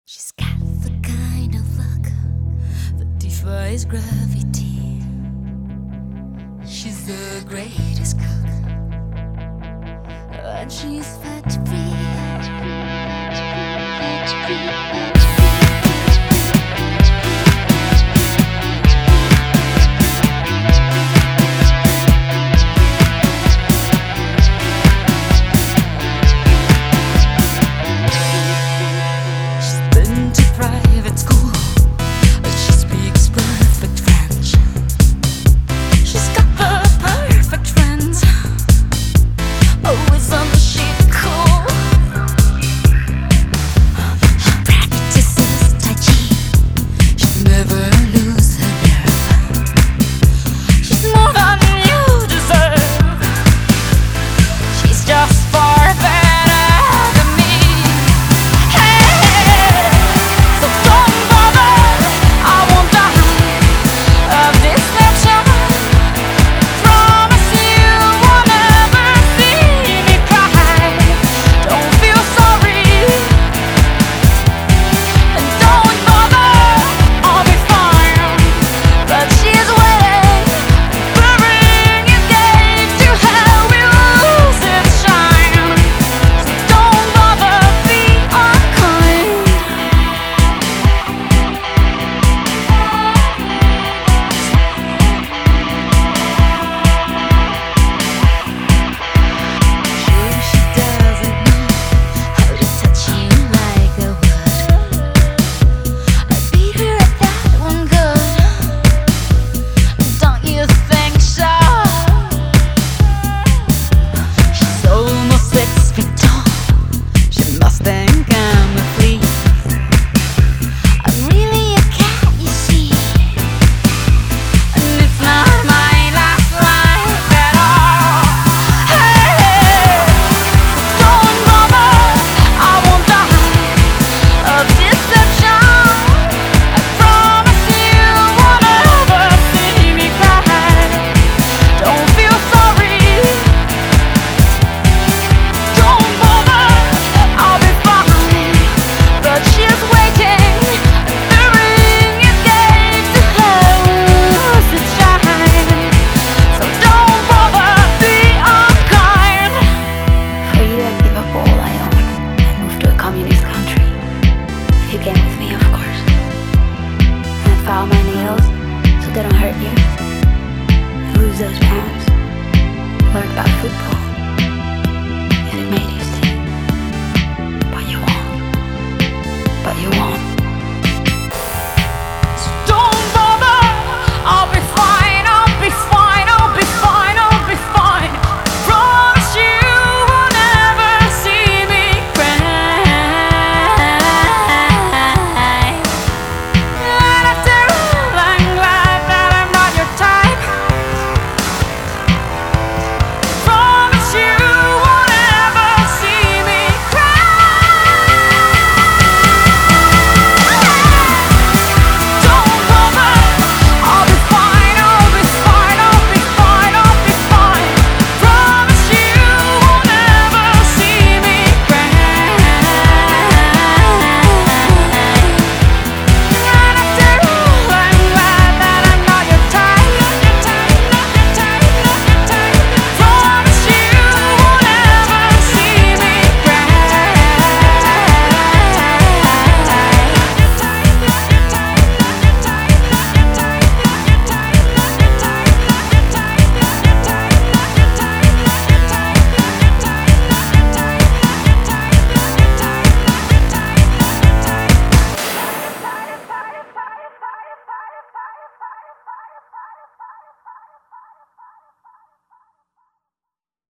She's got the kind of luck that defies gravity. She's the greatest cook, and she's fat free. Private school, she speaks perfect French. She's got the perfect friends, always on the sheet cool. She practices Tai Chi, she'll never lose her nerve. She's more than you deserve, she's just far better than me. File my nails so they don't hurt you. Lose those pounds. Learn about football.